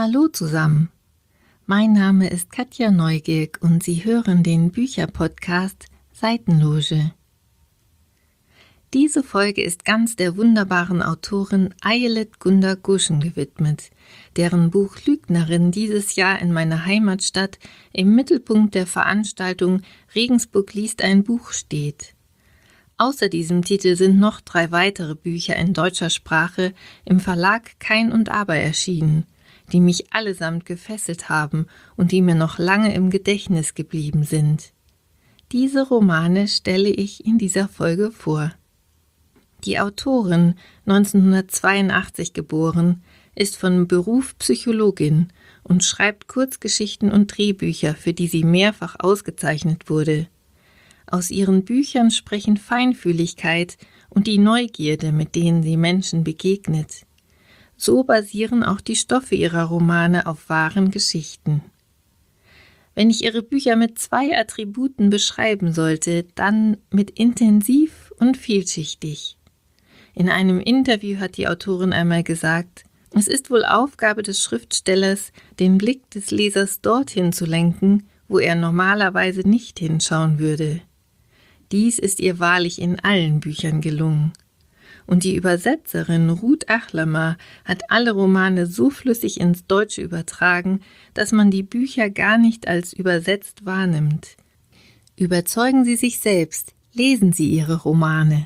Hallo zusammen, mein Name ist Katja Neugierk und Sie hören den Bücherpodcast Seitenloge. Diese Folge ist ganz der wunderbaren Autorin Ayelet Gunda Goshen gewidmet, deren Buch Lügnerin dieses Jahr in meiner Heimatstadt im Mittelpunkt der Veranstaltung Regensburg liest ein Buch steht. Außer diesem Titel sind noch 3 weitere Bücher in deutscher Sprache im Verlag Kein und Aber erschienen, die mich allesamt gefesselt haben und die mir noch lange im Gedächtnis geblieben sind. Diese Romane stelle ich in dieser Folge vor. Die Autorin, 1982 geboren, ist von Beruf Psychologin und schreibt Kurzgeschichten und Drehbücher, für die sie mehrfach ausgezeichnet wurde. Aus ihren Büchern sprechen Feinfühligkeit und die Neugierde, mit denen sie Menschen begegnet. So basieren auch die Stoffe ihrer Romane auf wahren Geschichten. Wenn ich ihre Bücher mit 2 Attributen beschreiben sollte, dann mit intensiv und vielschichtig. In einem Interview hat die Autorin einmal gesagt, es ist wohl Aufgabe des Schriftstellers, den Blick des Lesers dorthin zu lenken, wo er normalerweise nicht hinschauen würde. Dies ist ihr wahrlich in allen Büchern gelungen. Und die Übersetzerin Ruth Achlamer hat alle Romane so flüssig ins Deutsche übertragen, dass man die Bücher gar nicht als übersetzt wahrnimmt. Überzeugen Sie sich selbst, lesen Sie Ihre Romane.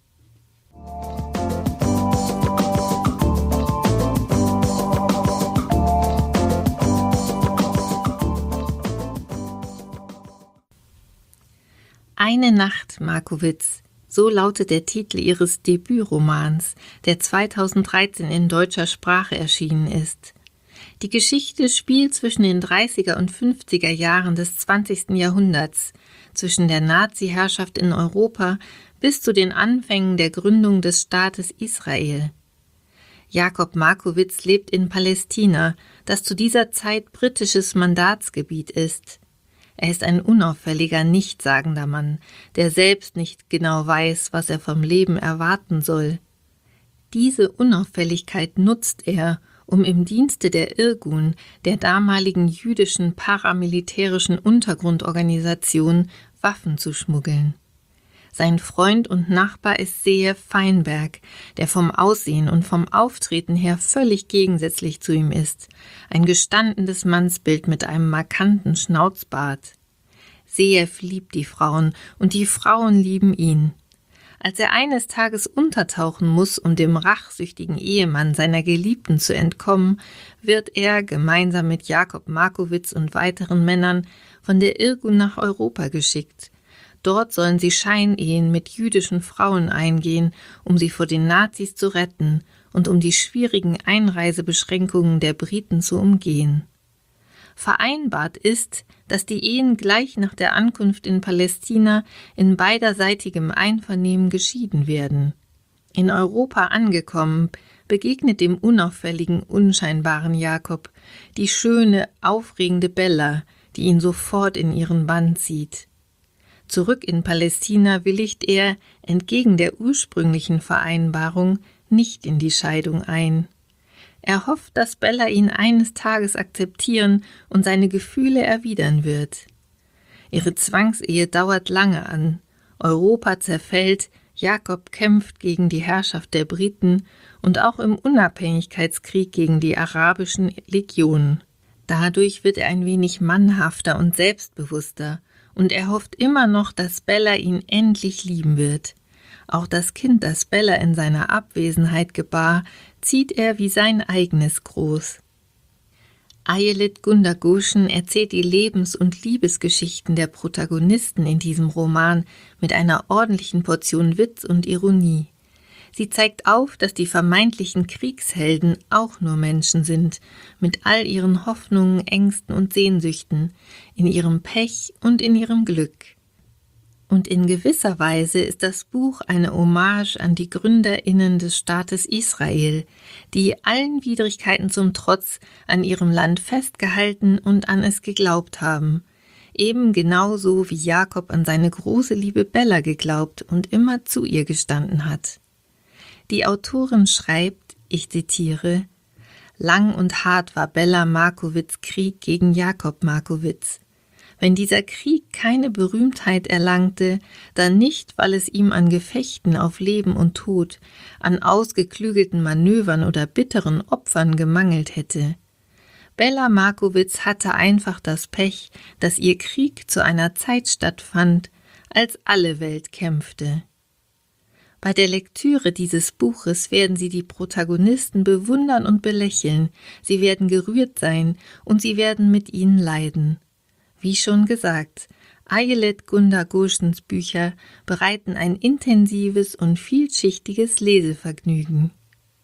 Eine Nacht, Markowitz, so lautet der Titel ihres Debütromans, der 2013 in deutscher Sprache erschienen ist. Die Geschichte spielt zwischen den 30er und 50er Jahren des 20. Jahrhunderts, zwischen der Nazi-Herrschaft in Europa bis zu den Anfängen der Gründung des Staates Israel. Jakob Markowitz lebt in Palästina, das zu dieser Zeit britisches Mandatsgebiet ist. Er ist ein unauffälliger, nichtssagender Mann, der selbst nicht genau weiß, was er vom Leben erwarten soll. Diese Unauffälligkeit nutzt er, um im Dienste der Irgun, der damaligen jüdischen paramilitärischen Untergrundorganisation, Waffen zu schmuggeln. Sein Freund und Nachbar ist Zeev Feinberg, der vom Aussehen und vom Auftreten her völlig gegensätzlich zu ihm ist, ein gestandenes Mannsbild mit einem markanten Schnauzbart. Zeev liebt die Frauen und die Frauen lieben ihn. Als er eines Tages untertauchen muss, um dem rachsüchtigen Ehemann seiner Geliebten zu entkommen, wird er, gemeinsam mit Jakob Markowitz und weiteren Männern, von der Irgun nach Europa geschickt. Dort sollen sie Scheinehen mit jüdischen Frauen eingehen, um sie vor den Nazis zu retten und um die schwierigen Einreisebeschränkungen der Briten zu umgehen. Vereinbart ist, dass die Ehen gleich nach der Ankunft in Palästina in beiderseitigem Einvernehmen geschieden werden. In Europa angekommen, begegnet dem unauffälligen, unscheinbaren Jakob die schöne, aufregende Bella, die ihn sofort in ihren Bann zieht. Zurück in Palästina willigt er, entgegen der ursprünglichen Vereinbarung, nicht in die Scheidung ein. Er hofft, dass Bella ihn eines Tages akzeptieren und seine Gefühle erwidern wird. Ihre Zwangsehe dauert lange an. Europa zerfällt, Jakob kämpft gegen die Herrschaft der Briten und auch im Unabhängigkeitskrieg gegen die arabischen Legionen. Dadurch wird er ein wenig mannhafter und selbstbewusster. Und er hofft immer noch, dass Bella ihn endlich lieben wird. Auch das Kind, das Bella in seiner Abwesenheit gebar, zieht er wie sein eigenes groß. Ayelet Gunda Goshen erzählt die Lebens- und Liebesgeschichten der Protagonisten in diesem Roman mit einer ordentlichen Portion Witz und Ironie. Sie zeigt auf, dass die vermeintlichen Kriegshelden auch nur Menschen sind, mit all ihren Hoffnungen, Ängsten und Sehnsüchten, in ihrem Pech und in ihrem Glück. Und in gewisser Weise ist das Buch eine Hommage an die GründerInnen des Staates Israel, die allen Widrigkeiten zum Trotz an ihrem Land festgehalten und an es geglaubt haben, eben genauso wie Jakob an seine große Liebe Bella geglaubt und immer zu ihr gestanden hat. Die Autorin schreibt, ich zitiere, Lang und hart war Bella Markowitz' Krieg gegen Jakob Markowitz. Wenn dieser Krieg keine Berühmtheit erlangte, dann nicht, weil es ihm an Gefechten auf Leben und Tod, an ausgeklügelten Manövern oder bitteren Opfern gemangelt hätte. Bella Markowitz hatte einfach das Pech, dass ihr Krieg zu einer Zeit stattfand, als alle Welt kämpfte. Bei der Lektüre dieses Buches werden Sie die Protagonisten bewundern und belächeln, Sie werden gerührt sein und Sie werden mit ihnen leiden. Wie schon gesagt, Ayelet Gundagoschens Bücher bereiten ein intensives und vielschichtiges Lesevergnügen.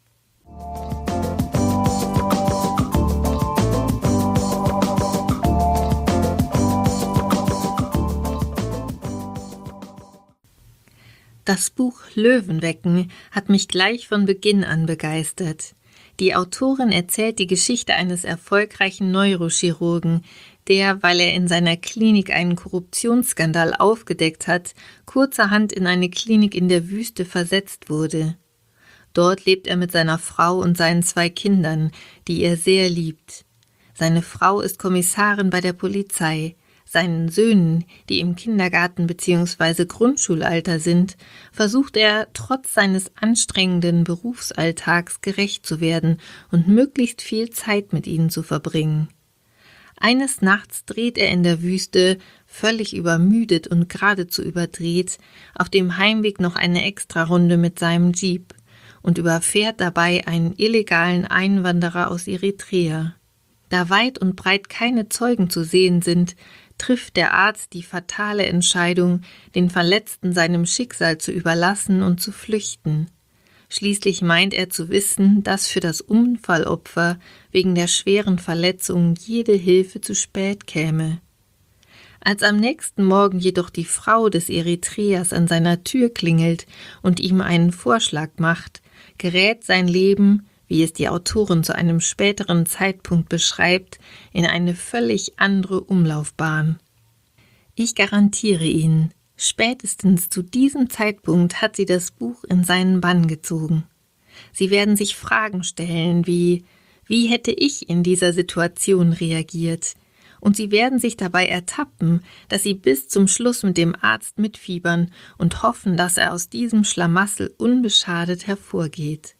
Das Buch Löwenwecken hat mich gleich von Beginn an begeistert. Die Autorin erzählt die Geschichte eines erfolgreichen Neurochirurgen, der, weil er in seiner Klinik einen Korruptionsskandal aufgedeckt hat, kurzerhand in eine Klinik in der Wüste versetzt wurde. Dort lebt er mit seiner Frau und seinen 2 Kindern, die er sehr liebt. Seine Frau ist Kommissarin bei der Polizei. Seinen Söhnen, die im Kindergarten bzw. Grundschulalter sind, versucht er, trotz seines anstrengenden Berufsalltags gerecht zu werden und möglichst viel Zeit mit ihnen zu verbringen. Eines Nachts dreht er in der Wüste, völlig übermüdet und geradezu überdreht, auf dem Heimweg noch eine Extrarunde mit seinem Jeep und überfährt dabei einen illegalen Einwanderer aus Eritrea. Da weit und breit keine Zeugen zu sehen sind, trifft der Arzt die fatale Entscheidung, den Verletzten seinem Schicksal zu überlassen und zu flüchten. Schließlich meint er zu wissen, dass für das Unfallopfer wegen der schweren Verletzung jede Hilfe zu spät käme. Als am nächsten Morgen jedoch die Frau des Eritreers an seiner Tür klingelt und ihm einen Vorschlag macht, gerät sein Leben, wie es die Autorin zu einem späteren Zeitpunkt beschreibt, in eine völlig andere Umlaufbahn. Ich garantiere Ihnen, spätestens zu diesem Zeitpunkt hat sie das Buch in seinen Bann gezogen. Sie werden sich Fragen stellen wie hätte ich in dieser Situation reagiert? Und Sie werden sich dabei ertappen, dass Sie bis zum Schluss mit dem Arzt mitfiebern und hoffen, dass er aus diesem Schlamassel unbeschadet hervorgeht.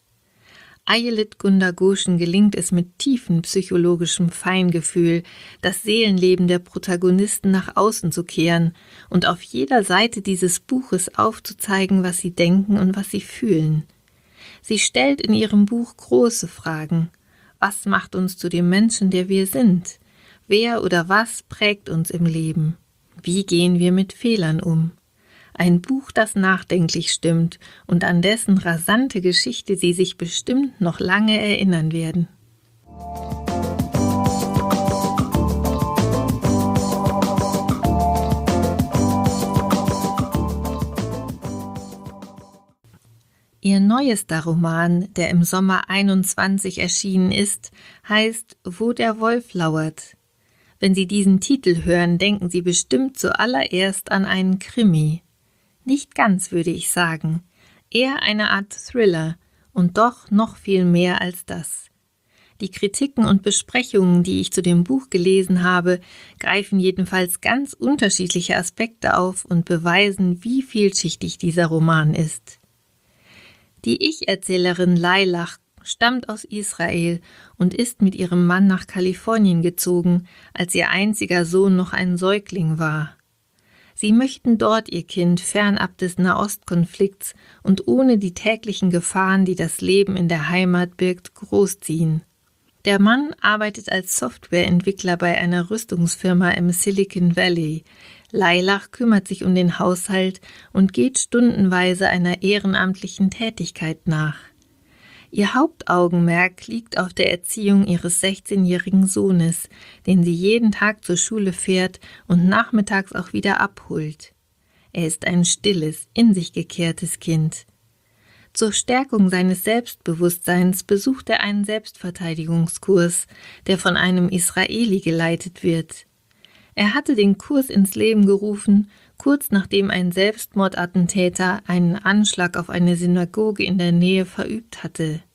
Ayelet Gundagoschen gelingt es mit tiefem psychologischem Feingefühl, das Seelenleben der Protagonisten nach außen zu kehren und auf jeder Seite dieses Buches aufzuzeigen, was sie denken und was sie fühlen. Sie stellt in ihrem Buch große Fragen. Was macht uns zu dem Menschen, der wir sind? Wer oder was prägt uns im Leben? Wie gehen wir mit Fehlern um? Ein Buch, das nachdenklich stimmt und an dessen rasante Geschichte Sie sich bestimmt noch lange erinnern werden. Ihr neuester Roman, der im Sommer 21 erschienen ist, heißt »Wo der Wolf lauert«. Wenn Sie diesen Titel hören, denken Sie bestimmt zuallererst an einen Krimi. Nicht ganz, würde ich sagen. Eher eine Art Thriller und doch noch viel mehr als das. Die Kritiken und Besprechungen, die ich zu dem Buch gelesen habe, greifen jedenfalls ganz unterschiedliche Aspekte auf und beweisen, wie vielschichtig dieser Roman ist. Die Ich-Erzählerin Lailach stammt aus Israel und ist mit ihrem Mann nach Kalifornien gezogen, als ihr einziger Sohn noch ein Säugling war. Sie möchten dort ihr Kind fernab des Nahostkonflikts und ohne die täglichen Gefahren, die das Leben in der Heimat birgt, großziehen. Der Mann arbeitet als Softwareentwickler bei einer Rüstungsfirma im Silicon Valley. Lailach kümmert sich um den Haushalt und geht stundenweise einer ehrenamtlichen Tätigkeit nach. Ihr Hauptaugenmerk liegt auf der Erziehung ihres 16-jährigen Sohnes, den sie jeden Tag zur Schule fährt und nachmittags auch wieder abholt. Er ist ein stilles, in sich gekehrtes Kind. Zur Stärkung seines Selbstbewusstseins besucht er einen Selbstverteidigungskurs, der von einem Israeli geleitet wird. Er hatte den Kurs ins Leben gerufen, kurz nachdem ein Selbstmordattentäter einen Anschlag auf eine Synagoge in der Nähe verübt hatte.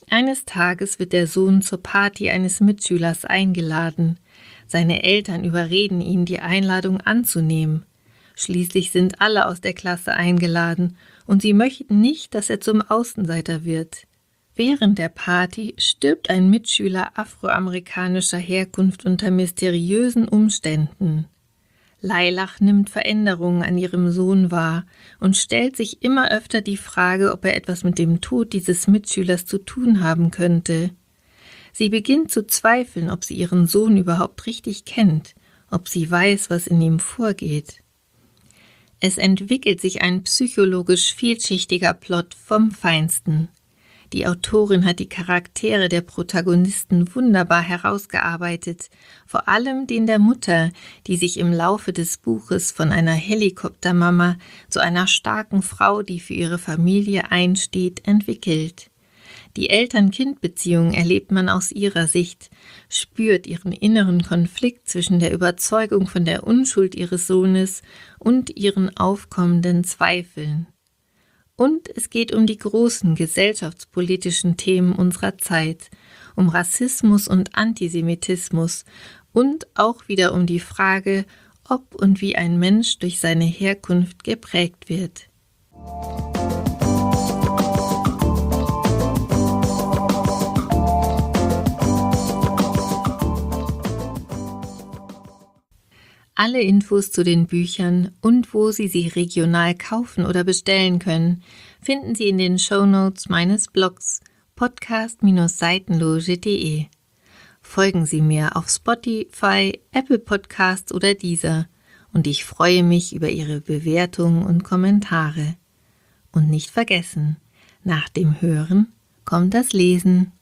Eines Tages wird der Sohn zur Party eines Mitschülers eingeladen. Seine Eltern überreden ihn, die Einladung anzunehmen. Schließlich sind alle aus der Klasse eingeladen und sie möchten nicht, dass er zum Außenseiter wird. Während der Party stirbt ein Mitschüler afroamerikanischer Herkunft unter mysteriösen Umständen. Lailach nimmt Veränderungen an ihrem Sohn wahr und stellt sich immer öfter die Frage, ob er etwas mit dem Tod dieses Mitschülers zu tun haben könnte. Sie beginnt zu zweifeln, ob sie ihren Sohn überhaupt richtig kennt, ob sie weiß, was in ihm vorgeht. Es entwickelt sich ein psychologisch vielschichtiger Plot vom Feinsten. Die Autorin hat die Charaktere der Protagonisten wunderbar herausgearbeitet, vor allem den der Mutter, die sich im Laufe des Buches von einer Helikoptermama zu einer starken Frau, die für ihre Familie einsteht, entwickelt. Die Eltern-Kind-Beziehung erlebt man aus ihrer Sicht, spürt ihren inneren Konflikt zwischen der Überzeugung von der Unschuld ihres Sohnes und ihren aufkommenden Zweifeln. Und es geht um die großen gesellschaftspolitischen Themen unserer Zeit, um Rassismus und Antisemitismus und auch wieder um die Frage, ob und wie ein Mensch durch seine Herkunft geprägt wird. Alle Infos zu den Büchern und wo Sie sie regional kaufen oder bestellen können, finden Sie in den Shownotes meines Blogs podcast-seitenloge.de. Folgen Sie mir auf Spotify, Apple Podcasts oder Deezer und ich freue mich über Ihre Bewertungen und Kommentare. Und nicht vergessen, nach dem Hören kommt das Lesen.